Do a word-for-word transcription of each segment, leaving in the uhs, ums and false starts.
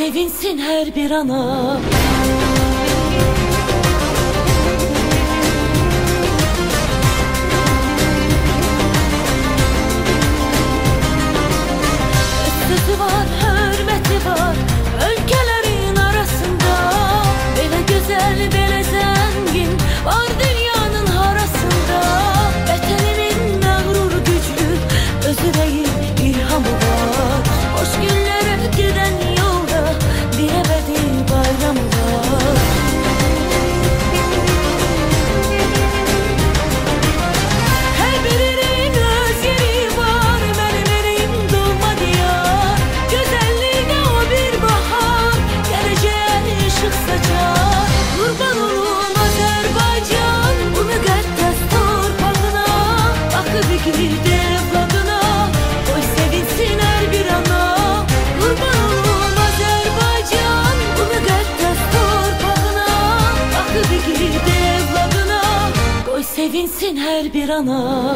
sevinsin her bir ana. Sözü var, hürmeti var ülkelerin arasında. Böyle güzel, böyle zengin var dünyanın harasında. Vatanının mağrur gücü, özü değil ilhamı var. Hoş günlere giden yolda bir ebedi bayramı var. Her birinin öz yeri var, benim elim doğma diyar. Güzelliğine o bir bahar, geleceğe ışık saçar. Kurban olum Azerbaycan, bu müqəddəs torpağına. Bakıb igid evladına, oy sevinsin her bir ana. Kurban olum Azerbaycan, bu müqəddəs torpağına. Bakıb igid evladına, oy sevinsin her bir ana.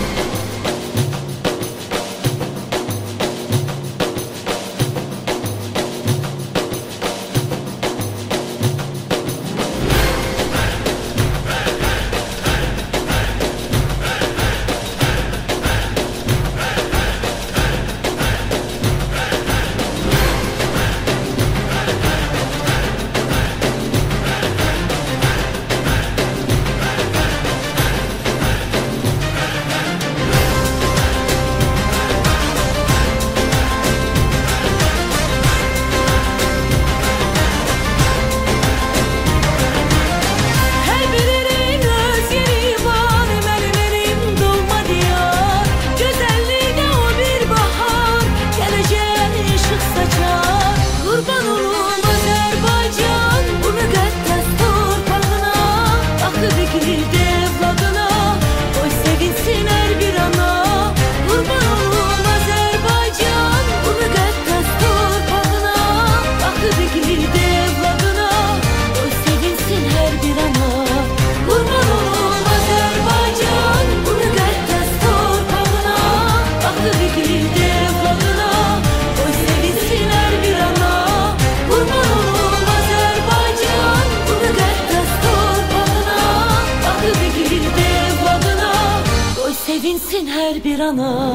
Her birinin öz yeri var, benim elim doğma diyar. Güzelliğine o bir bahar, geleceğe ışık saçar. Kurban olum Azerbaycan, bu müqəddəs torpağına. Bakıb igid evladına, oy sevinsin her bir ana. Kurban olum Azerbaycan, bu müqəddəs torpağına. Bakıb igid evladına, oy sevinsin her bir ana. Kurban olum Azerbaycan, bu müqəddəs torpağına. Bakıb igid evladına, oy sevinsin her bir ana. Kurban olum Azerbaycan, bu müqəddəs torpağına. Bakıb igid evladına, oy sevinsin her bir ana.